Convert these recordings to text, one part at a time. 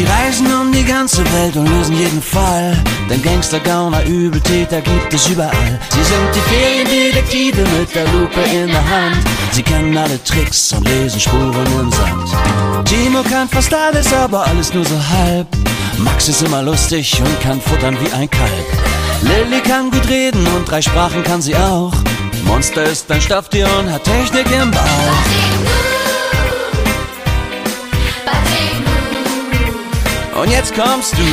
reisen um die ganze Welt und lösen jeden Fall, denn Gangster, Gauner, Übeltäter gibt es überall. Sie sind die Feriendetektive mit der Lupe in der Hand. Sie kennen alle Tricks und lesen Spuren im Sand. Timo kann fast alles, aber alles nur so halb. Max ist immer lustig und kann futtern wie ein Kalb. Lilly kann gut reden und 3 Sprachen kann sie auch. Monster ist ein Stofftier und hat Technik im Bauch. Und jetzt kommst du.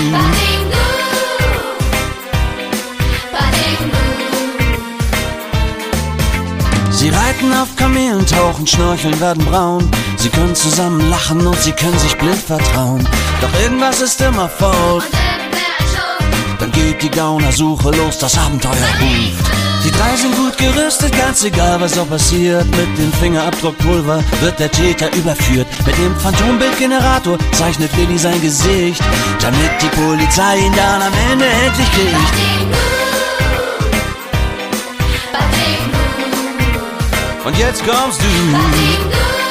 Sie reiten auf Kamelen, tauchen, schnorcheln, werden braun. Sie können zusammen lachen und sie können sich blind vertrauen. Doch irgendwas ist immer faul. Dann geht die Gaunersuche los, das Abenteuer ruft. Die 3 sind gut gerüstet, ganz egal was auch passiert. Mit dem Fingerabdruckpulver wird der Täter überführt. Mit dem Phantombildgenerator zeichnet Lilly sein Gesicht, damit die Polizei ihn dann am Ende endlich kriegt. Und jetzt kommst du.